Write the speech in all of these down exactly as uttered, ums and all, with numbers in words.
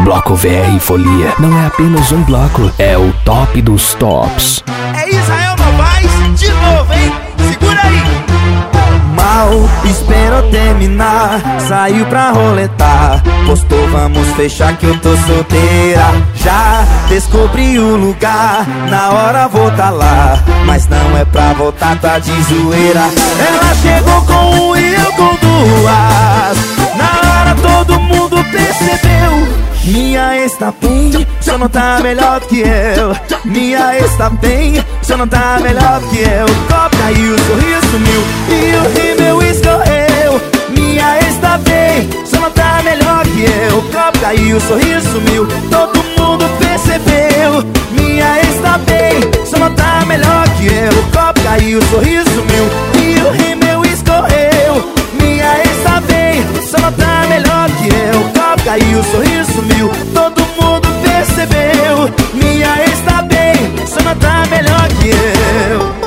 Bloco V R Folia não é apenas um bloco, é o top dos tops. É Israel Novaes de novo, hein? Segura aí! Mal esperou terminar, saiu pra roletar. Postou, vamos fechar que eu tô solteira. Já descobri o lugar, na hora vou tá lá. Mas não é pra voltar, tá de zoeira. Ela chegou com um e eu com duas. Na hora todo mundo percebeu. Minha ex tá bem, só não tá melhor que eu. Minha ex tá bem, só não tá melhor que eu. O copo caiu, o sorriso sumiu e o rímel escorreu. Minha ex tá bem, só não tá melhor que eu. O copo caiu, o sorriso sumiu, todo mundo percebeu. Minha ex tá bem, só não tá melhor que eu. O copo caiu, o sorriso sumiu e o rímel escorreu. Minha ex tá bem, só não tá melhor que eu. O copo caiu, o sorriso sumiu, todo mundo percebeu. Minha ex tá bem, só não tá melhor que eu.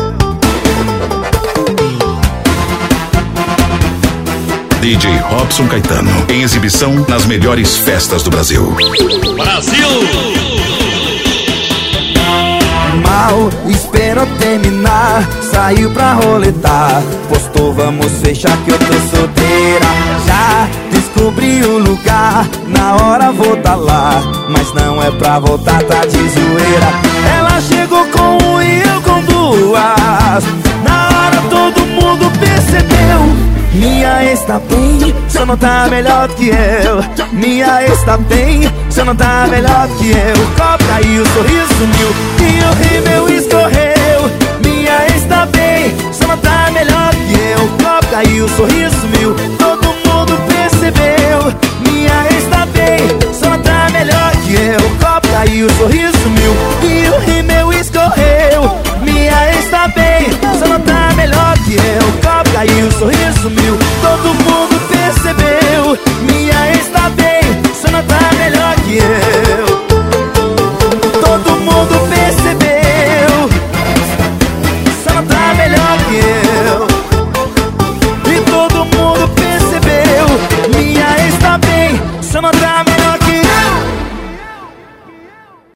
D J Robson Caetano, em exibição nas melhores festas do Brasil. Brasil! Mal esperou terminar, saiu pra roletar. Postou, vamos fechar que eu tô solteira. Já descobri o lugar, na hora vou tá lá. Mas não é pra voltar, tá de zoeira. Ela chegou com um e eu com duas. Na hora todo mundo percebeu. Minha ex tá bem, só não tá melhor que eu. Minha ex tá bem, só não tá melhor que eu. O copo caiu, o sorriso sumiu e o rímel escorreu. Minha ex tá bem, só não tá melhor que eu. O copo caiu, o sorriso sumiu,